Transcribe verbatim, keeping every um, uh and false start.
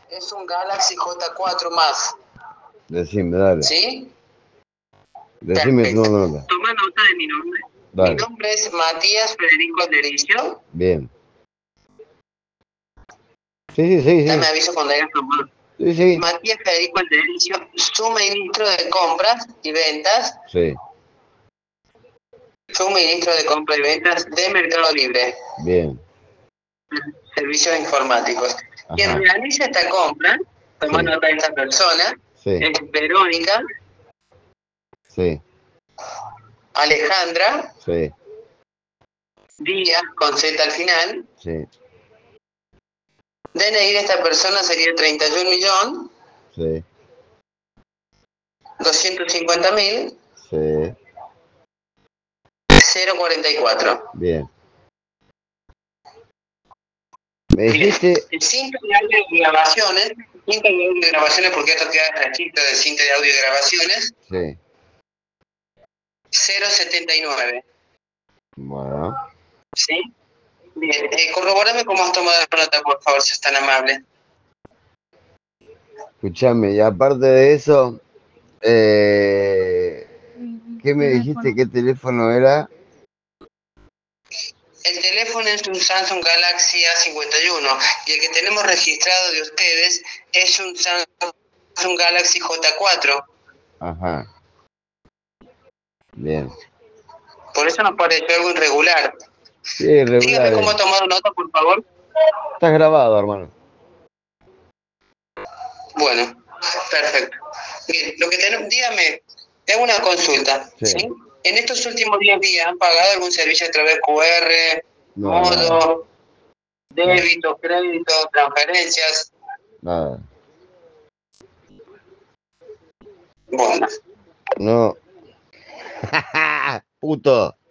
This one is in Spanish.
Es un Galaxy J cuatro más. Decime, dale. ¿Sí? Decime tu Perfecto. nota. Toma nota de mi nombre. Dale. Mi nombre es Matías Federico Aldericio. Bien. Sí, sí, sí, sí. Dame aviso cuando hayas tomado. Sí, sí. Matías Federico Aldericio, suministro de compras y ventas. Sí. Suministro de compras y ventas de Mercado Libre. Bien. Servicios informáticos. Ajá. Quien realiza esta compra, toma Sí. nota de esta persona, Sí. es Verónica Sí. Alejandra Sí. Díaz, con Z al final. Sí. D N I de esta persona sería treinta y un millones Sí. doscientos cincuenta mil Sí. cero cuarenta y cuatro. Bien. Me Bien. dijiste. El cinta de audio y grabaciones, cinta de audio y grabaciones, porque esto queda escrito de cinta de audio y grabaciones, Sí. cero setenta y nueve. Bueno. ¿Sí? Bien. Eh, corrobórame cómo has tomado la nota, por favor, si es tan amable. Escuchame, y aparte de eso, eh, ¿qué me dijiste? ¿Qué teléfono era? El teléfono es un Samsung Galaxy A cincuenta y uno y el que tenemos registrado de ustedes es un Samsung Galaxy J cuatro. Ajá. Bien. Por eso nos pareció algo irregular. Sí, irregular. Dígame cómo ha tomado nota, por favor. Estás grabado, hermano. Bueno, perfecto. Bien, lo que tenemos, dígame, te hago una consulta. Sí. ¿Sí? En estos últimos diez días, ¿han pagado algún servicio a través de Q R, No, modo, nada. débito, crédito, transferencias? Nada. Bueno. No. Puto.